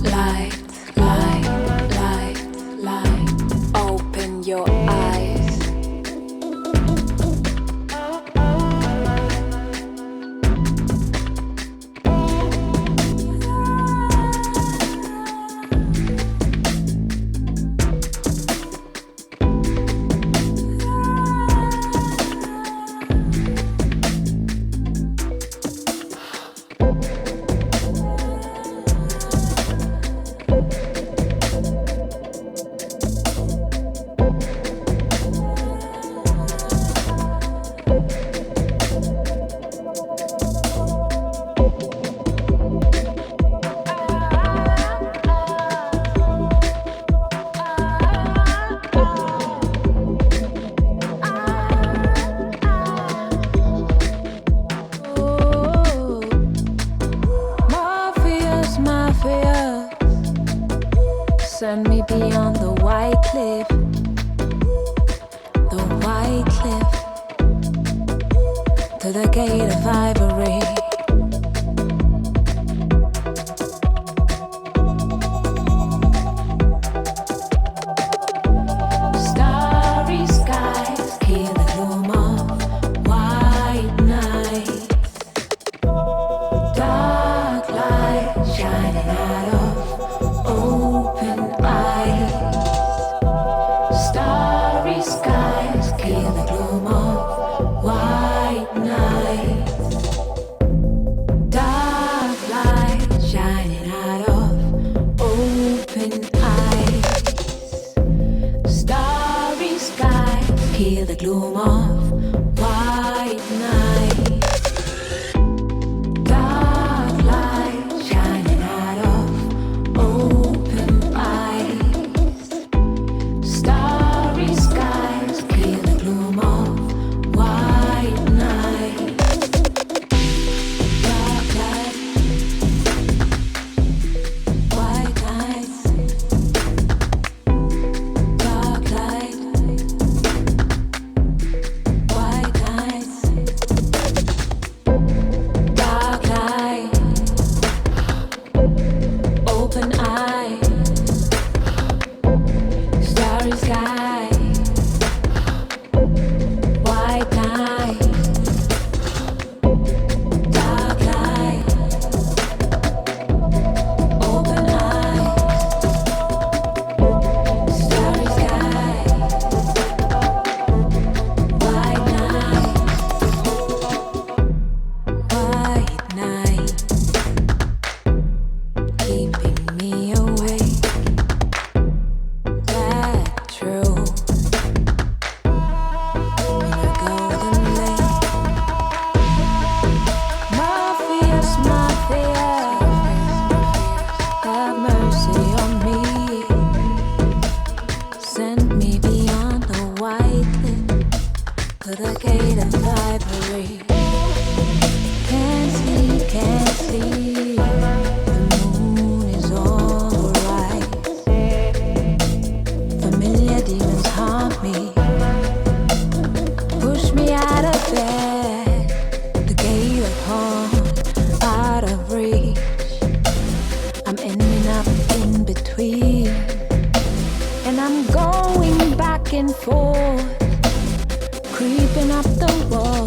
Light, light, light, light. Open your eyes. Send me beyond the white cliff, to the gate of ivory. Starry skies kill the gloom of white night. Dark light shining out of open eyes. Starry skies kill the gloom of white night. Dark light shining out of open eyes. Starry skies kill the gloom of white night. Dark light shining out of open eyes. Starry skies kill the gloom of white night. Dark light, white night. Dark light, white night. Dark light, open eyes. Starry sky, white night. Dark light, open eyes. Starry sky, white night. White night, keeping me awake. That true. In a golden lake. Mafia, have mercy on me. Send me beyond the white cliff, to the gate of ivory. Can't sleep, can't sleep. The moon is alright. Familiar demons haunt me, push me out of bed. The gate of home, out of reach. I'm ending up in between, and I'm going back and forth, creeping up the wall.